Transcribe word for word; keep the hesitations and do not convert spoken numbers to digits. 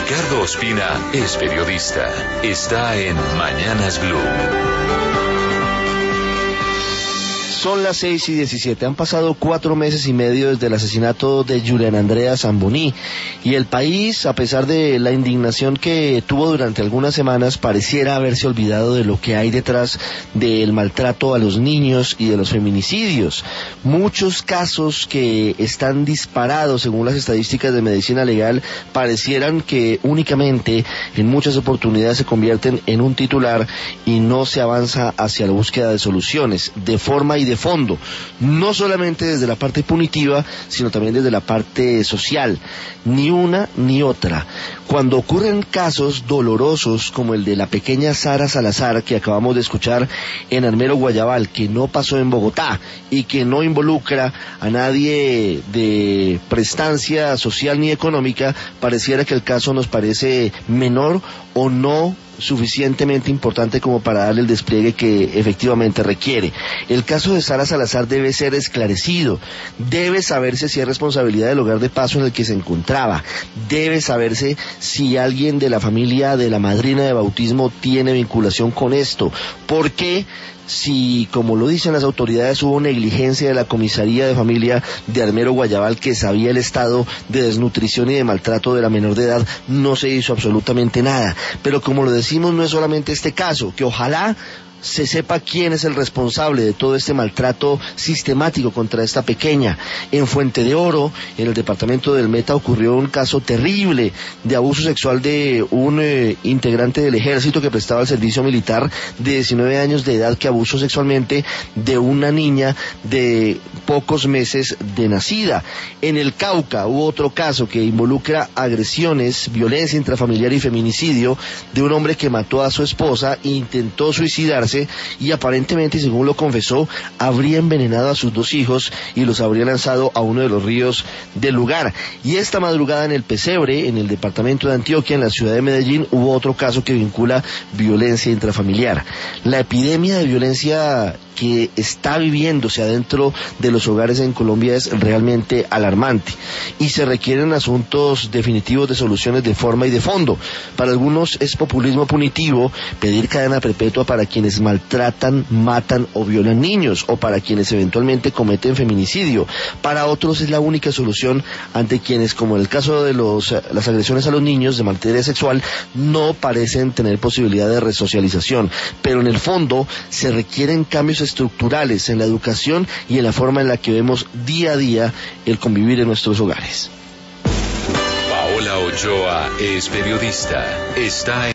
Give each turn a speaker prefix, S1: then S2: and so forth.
S1: Ricardo Ospina es periodista. Está en Mañanas Blue.
S2: Son las seis y diecisiete. Han pasado cuatro meses y medio desde el asesinato de Julián Andrea Zamboni, y el país, a pesar de la indignación que tuvo durante algunas semanas, pareciera haberse olvidado de lo que hay detrás del maltrato a los niños y de los feminicidios. Muchos casos que están disparados, según las estadísticas de medicina legal, parecieran que únicamente en muchas oportunidades se convierten en un titular y no se avanza hacia la búsqueda de soluciones de forma y de fondo, no solamente desde la parte punitiva, sino también desde la parte social. Ni una ni otra. Cuando ocurren casos dolorosos como el de la pequeña Sara Salazar, que acabamos de escuchar en Armero Guayabal, que no pasó en Bogotá y que no involucra a nadie de prestancia social ni económica, pareciera que el caso nos parece menor o no suficientemente importante como para darle el despliegue que efectivamente requiere. El caso de Sara Salazar debe ser esclarecido, debe saberse si es responsabilidad del hogar de paso en el que se encontraba, debe saberse si alguien de la familia de la madrina de bautismo tiene vinculación con esto, porque si, como lo dicen las autoridades, hubo negligencia de la comisaría de familia de Armero Guayabal, que sabía el estado de desnutrición y de maltrato de la menor de edad, no se hizo absolutamente nada. Pero como lo decimos, no es solamente este caso, que ojalá se sepa quién es el responsable de todo este maltrato sistemático contra esta pequeña. En Fuente de Oro, en el departamento del Meta, ocurrió un caso terrible de abuso sexual de un eh, integrante del ejército que prestaba el servicio militar de diecinueve años de edad, que abusó sexualmente de una niña de pocos meses de nacida. En el Cauca hubo otro caso que involucra agresiones, violencia intrafamiliar y feminicidio de un hombre que mató a su esposa e intentó suicidarse, y aparentemente, según lo confesó, habría envenenado a sus dos hijos y los habría lanzado a uno de los ríos del lugar. Y esta madrugada en el Pesebre, en el departamento de Antioquia, en la ciudad de Medellín, hubo otro caso que vincula violencia intrafamiliar. La epidemia de violencia que está viviéndose adentro de los hogares en Colombia es realmente alarmante, y se requieren asuntos definitivos de soluciones de forma y de fondo. Para algunos es populismo punitivo pedir cadena perpetua para quienes maltratan, matan o violan niños, o para quienes eventualmente cometen feminicidio. Para otros es la única solución ante quienes, como en el caso de los, las agresiones a los niños de materia sexual, no parecen tener posibilidad de resocialización. Pero en el fondo se requieren cambios estructurales en la educación y en la forma en la que vemos día a día el convivir en nuestros hogares.
S1: Paola Ochoa es periodista. Está en